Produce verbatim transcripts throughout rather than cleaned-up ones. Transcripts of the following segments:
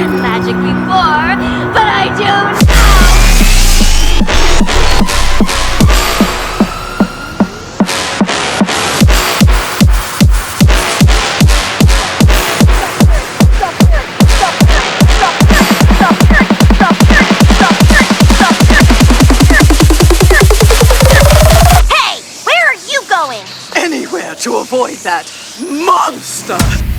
understand magic before, but I do now! Hey! Where are you going? Anywhere to avoid that monster!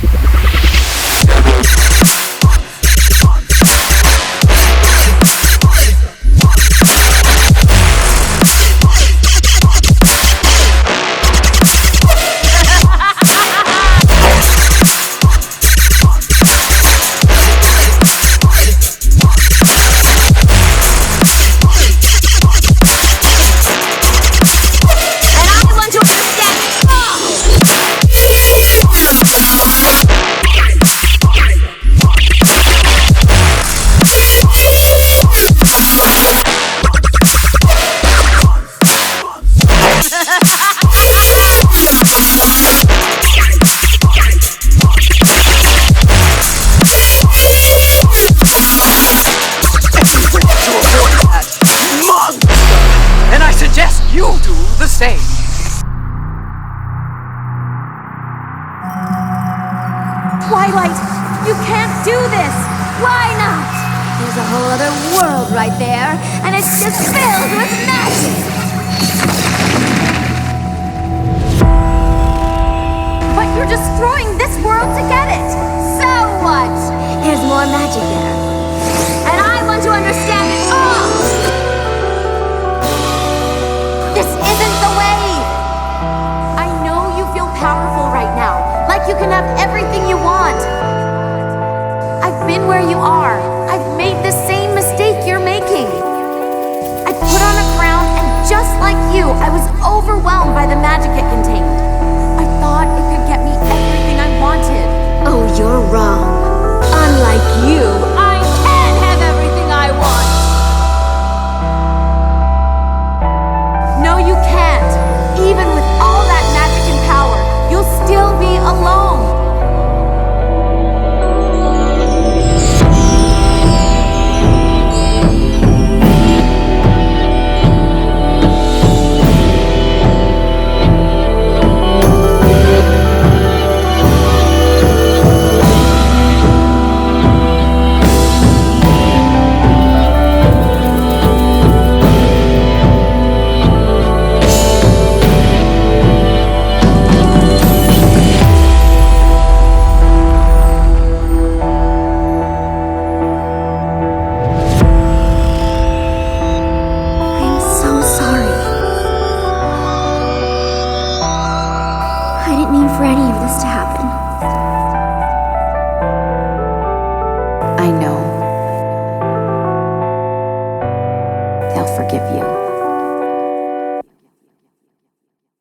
You do the same. Twilight, you can't do this! Why not? There's a whole other world right there, and it's just filled with magic! But you're destroying this world to get it! So what? There's more magic there. And I want to understand it all! This isn't the way! I know you feel powerful right now, like you can have everything you want. I've been where you are. I've made the same mistake you're making. I put on a crown, and just like you, I was overwhelmed by the magic it contained. I thought it could get me everything I wanted. Oh, you're wrong. Unlike you, I can have everything I want. No, you can't. Even with all that magic and power, you'll still be alone. I didn't mean for any of this to happen. I know. They'll forgive you.